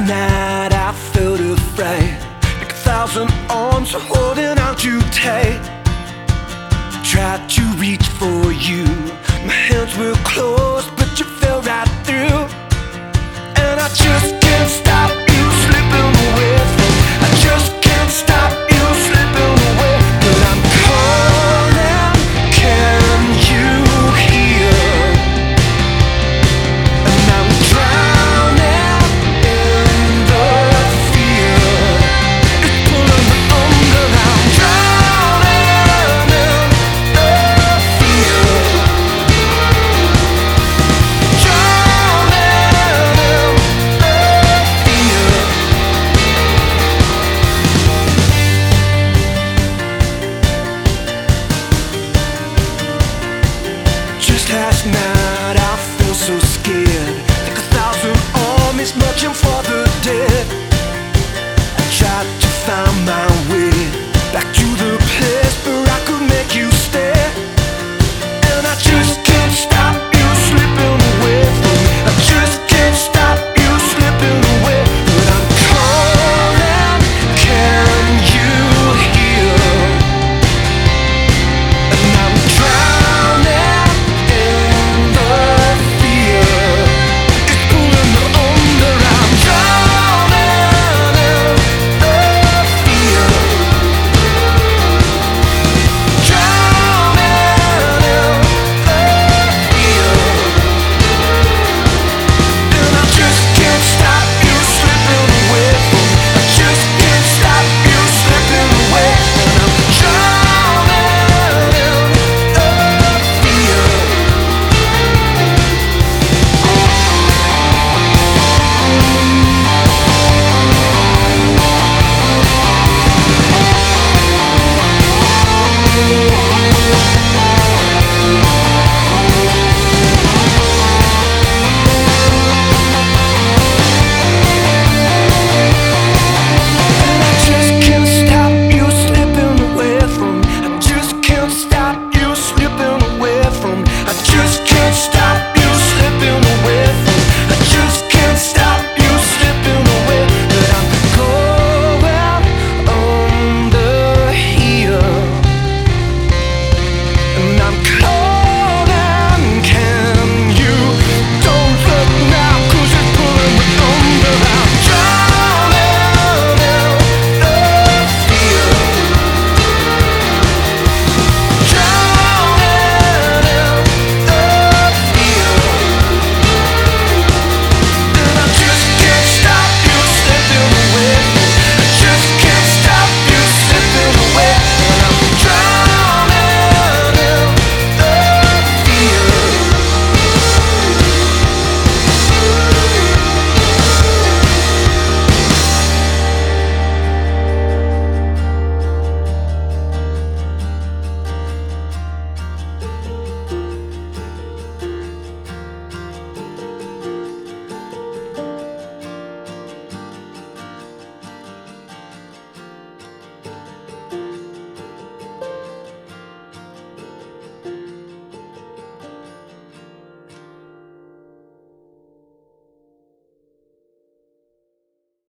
night I felt afraid, like 1,000 arms are holding on too tight. Tried to reach for you, my hands were closed, but you fell right through. And I just can't stop you slipping away. I just can't stop you slipping away. But I'm calling, can you hear? And I'm drowning in the fear. It's pulling me under. I'm drowning in the fear. Drowning in the fear. Just last night I felt so scared, like 1,000 armies marching for the dead. I tried to find my way back to the place